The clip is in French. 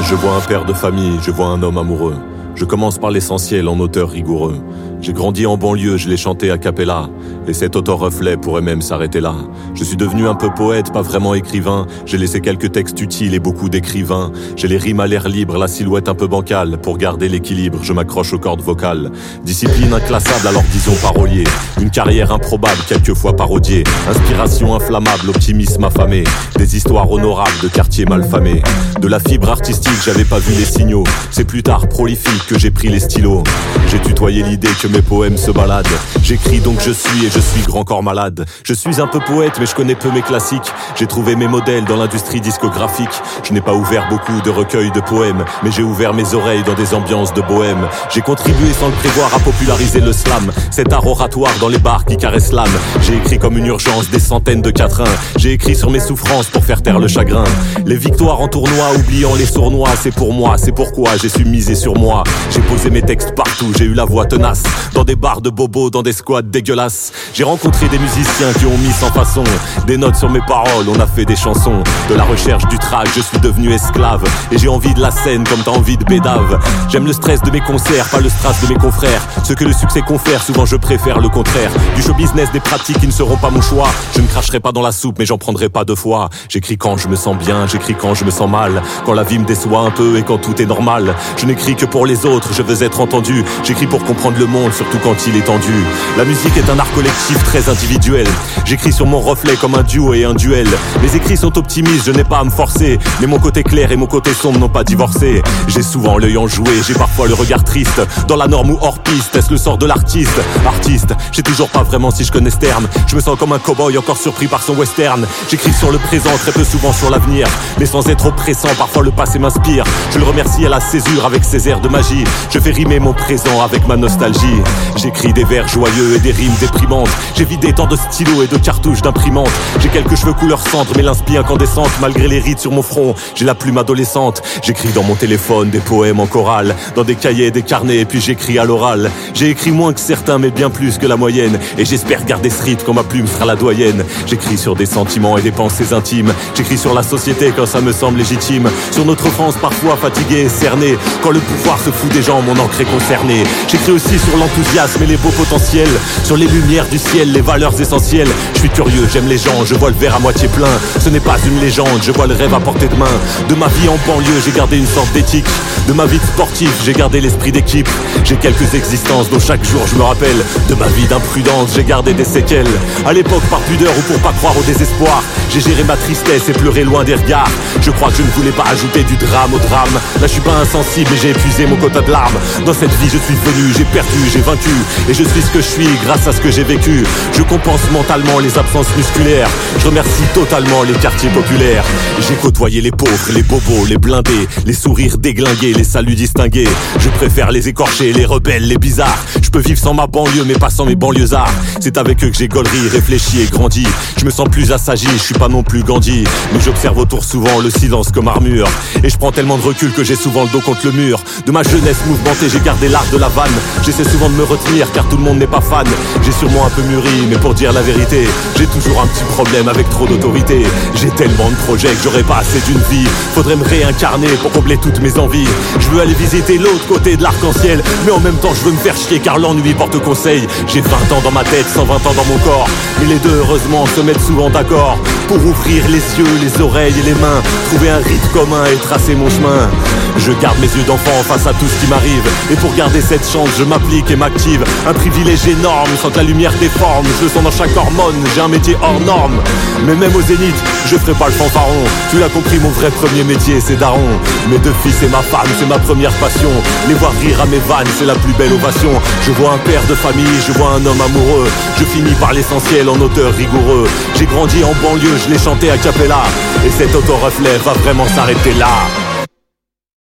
Je vois un père de famille, je vois un homme amoureux. Je commence par l'essentiel en auteur rigoureux. J'ai grandi en banlieue, je l'ai chanté a cappella. Et cet auto-reflet pourrait même s'arrêter là. Je suis devenu un peu poète, pas vraiment écrivain. J'ai laissé quelques textes utiles et beaucoup d'écrivains. J'ai les rimes à l'air libre, la silhouette un peu bancale. Pour garder l'équilibre, je m'accroche aux cordes vocales. Discipline inclassable, alors disons parolier. Une carrière improbable, quelquefois parodiée. Inspiration inflammable, optimisme affamé. Des histoires honorables de quartiers malfamés. De la fibre artistique, j'avais pas vu les signaux. C'est plus tard, prolifique, que j'ai pris les stylos. J'ai tutoyé l'idée que mes poèmes se baladent. J'écris donc je suis et je suis grand corps malade. Je suis un peu poète mais je connais peu mes classiques. J'ai trouvé mes modèles dans l'industrie discographique. Je n'ai pas ouvert beaucoup de recueils de poèmes, mais j'ai ouvert mes oreilles dans des ambiances de bohème. J'ai contribué sans le prévoir à populariser le slam, cet art oratoire dans les bars qui caresse l'âme. J'ai écrit comme une urgence des centaines de quatrains. J'ai écrit sur mes souffrances pour faire taire le chagrin. Les victoires en tournoi oubliant les sournois. C'est pour moi, c'est pourquoi j'ai su miser sur moi. J'ai posé mes textes partout, j'ai eu la voix tenace. Dans des bars de bobos, dans des squats dégueulasses. J'ai rencontré des musiciens qui ont mis sans façon des notes sur mes paroles, on a fait des chansons. De la recherche du track, je suis devenu esclave. Et j'ai envie de la scène comme t'as envie de bédave. J'aime le stress de mes concerts, pas le strass de mes confrères. Ce que le succès confère, souvent je préfère le contraire. Du show business, des pratiques qui ne seront pas mon choix. Je ne cracherai pas dans la soupe, mais j'en prendrai pas deux fois. J'écris quand je me sens bien, j'écris quand je me sens mal. Quand la vie me déçoit un peu et quand tout est normal. Je n'écris que pour les autres, je veux être entendu. J'écris pour comprendre le monde, surtout quand il est tendu. La musique est un art collectif très individuel. J'écris sur mon reflet comme un duo et un duel. Mes écrits sont optimistes, je n'ai pas à me forcer. Mais mon côté clair et mon côté sombre n'ont pas divorcé. J'ai souvent l'œil enjoué, j'ai parfois le regard triste. Dans la norme ou hors piste, est-ce le sort de l'artiste? Artiste, je sais toujours pas vraiment si je connais ce terme. Je me sens comme un cow-boy encore surpris par son western. J'écris sur le présent, très peu souvent sur l'avenir. Mais sans être oppressant, parfois le passé m'inspire. Je le remercie à la césure avec ses airs de magie. Je fais rimer mon présent avec ma nostalgie. J'écris des vers joyeux et des rimes déprimantes. J'ai vidé tant de stylos et de cartouches d'imprimante. J'ai quelques cheveux couleur cendre mais l'inspi incandescente. Malgré les rides sur mon front, j'ai la plume adolescente. J'écris dans mon téléphone des poèmes en chorale. Dans des cahiers, des carnets et puis j'écris à l'oral. J'ai écrit moins que certains mais bien plus que la moyenne. Et j'espère garder ce rythme quand ma plume sera la doyenne. J'écris sur des sentiments et des pensées intimes. J'écris sur la société quand ça me semble légitime. Sur notre France parfois fatiguée et cernée. Quand le pouvoir se fout des gens, mon encre est concernée. J'écris aussi sur l'enthousiasme et les beaux potentiels. Sur les lumières du ciel, les valeurs essentielles. Je suis curieux, j'aime les gens, je vois le verre à moitié plein. Ce n'est pas une légende, je vois le rêve à portée de main. De ma vie en banlieue, j'ai gardé une sorte d'éthique. De ma vie de sportif, j'ai gardé l'esprit d'équipe. J'ai quelques existences dont chaque jour je me rappelle. De ma vie d'imprudence, j'ai gardé des séquelles. À l'époque par pudeur ou pour pas croire au désespoir, j'ai géré ma tristesse et pleuré loin des regards. Je crois que je ne voulais pas ajouter du drame au drame. Là je suis pas insensible et j'ai épuisé mon quota de larmes. Dans cette vie je suis venu, j'ai perdu, j'ai vaincu. Et je suis ce que je suis grâce à ce que j'ai vécu. Je compense mentalement les absences musculaires. Je remercie totalement les quartiers populaires. J'ai côtoyé les pauvres, les bobos, les blindés, les sourires déglingués, les saluts distingués. Je préfère les écorchés, les rebelles, les bizarres. Je peux vivre sans ma banlieue mais pas sans mes banlieusards. C'est avec eux que j'ai gaulerie, réfléchi et grandi. Je me sens plus assagi, je suis pas non plus Gandhi. Mais j'observe autour souvent le silence comme armure. Et je prends tellement de recul que j'ai souvent le dos contre le mur. De ma jeunesse mouvementée, j'ai gardé l'art de la vanne. J'essaie souvent de me retenir car tout le monde n'est pas fan. J'ai sûrement un peu mûri, mais pour dire la vérité, j'ai toujours un petit problème avec trop d'autorité. J'ai tellement de projets que j'aurais pas assez d'une vie. Faudrait me réincarner pour combler toutes mes envies. Je veux aller visiter l'autre côté de l'arc-en-ciel, mais en même temps je veux me faire chier car l'ennui porte conseil. J'ai 20 ans dans ma tête, 120 ans dans mon corps. Mais les deux heureusement se mettent souvent d'accord pour ouvrir les yeux, les oreilles et les mains. Trouver un rythme commun et tracer mon chemin. Je garde mes yeux d'enfant face à tout ce qui m'arrive. Et pour garder cette chance, je m'applique et m'active. Un privilège énorme sans que la lumière déforme. Je le sens dans chaque hormone, j'ai un métier hors norme. Mais même au zénith, je ferai pas le fanfaron. Tu l'as compris, mon vrai premier métier c'est daron. Mes deux fils et ma femme, c'est ma première passion. Les voir rire à mes vannes, c'est la plus belle ovation. Je vois un père de famille, je vois un homme amoureux. Je finis par l'essentiel en auteur rigoureux. J'ai grandi en banlieue, je l'ai chanté a cappella. Et cet auto-reflet va vraiment s'arrêter là.